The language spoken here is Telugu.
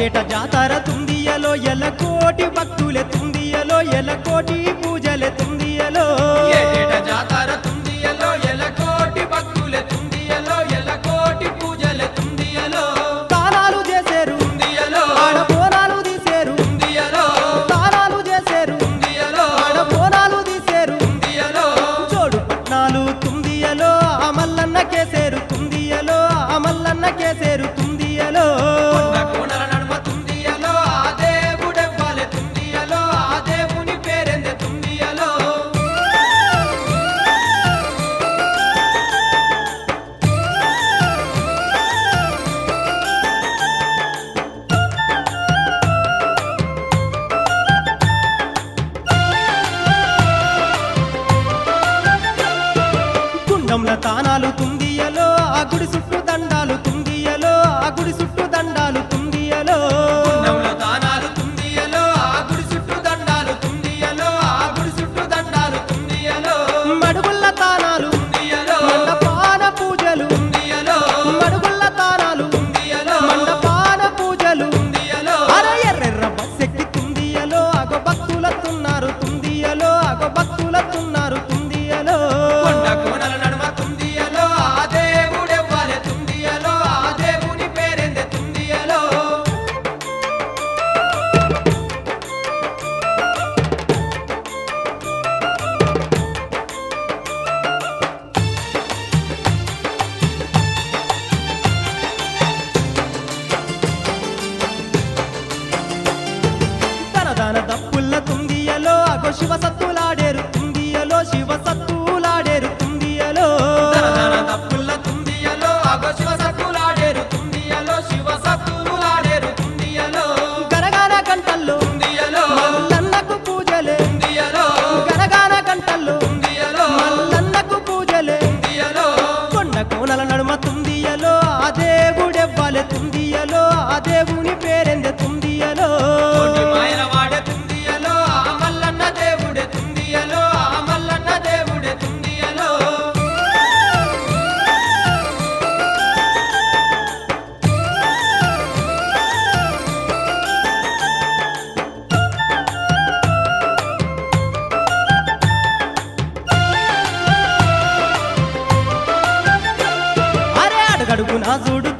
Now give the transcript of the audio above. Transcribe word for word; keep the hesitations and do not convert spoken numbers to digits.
ఏటేట జాతర తుందియలో ఎలకోటి భక్తులే తుందియలో ఎలకోటి పూజలే తుందియలో ఏటేట జాతర తుందియలో ఎలకోటి భక్తులే తుందియలో ఎలకోటి పూజలే తుందియలో తానాలు చేసేరు తుందియలో ఆడ బోనాలు తీసేరు తుందియలో తానాలు చేసేరు తుందియలో ఆడ బోనాలు తీసేరు తుందియలో జోడు పట్నాలు తుందియలో ఆ మల్లన్న కేసేరు తుందియలో ఆ మల్లన్న కేసేరు తుందియలో కొండ కోణల నడుమ తుందియలో ఆ దేవుడెవ్వాలే తుందియలో ఆ దేవుని పేరెందే తుందియలో గుండంల తానాలు తుందియలో ఆ గుడి చుట్టూ దండాలు తుందియలో ఆ గుడి చుట్టూ దండాలు తుందియలో గుండంలో దానాలు తుందియలో ఆ గుడి చుట్టూ దండాలు తుందియలో ఆ గుడి చుట్టూ దండాలు తుందియలో మడుగుల్ల తానాలు తుందియలో మండపాన పూజలు తుందియలో మడుగుల్ల తానాలు తుందియలో మండపాన పూజలు తుందియలో అర ఎర్రెర్ర బస్సెక్కి తుందియలో అగో భక్తులతున్నారు తుందియలో అగో భక్తులతున్నారు తుందియలో కొండ కోణల నడుమ తుందియలో ఆ దేవుడెవ్వాలే తుందియలో ఆ దేవుని పేరెందే తుందియలో తనదాన దప్పుల్ల తుందియలో అగో శివ సత్తులాడేరు తుందియలో శివ సత్తులాడేరు తుందియలో తనదన తప్పుల్ల తుందియలో అగో శివ సత్తులాడేరు తుందియలో శివ సత్తులాడేరు తుందియలో గరగాన కంటల్లో తుందియలో మల్లన్నకు పూజలే తుందియలో గరగాన కంటల్లో తుందియలో మల్లన్నకు పూజలే తుందియలో కొండ కోనల నడుమ తుందియలో ఆ దేవుడెవ్వాలే తుందియలో ఆ దేవుని పేరెందే తుందియలో కోటి మాయల వాడే తుందియలో ఆ మల్లన్న దేవుడే తుందియలో ఆ మల్లన్న దేవుడే తుందియలో అరే అడుగడుగు నా చూడు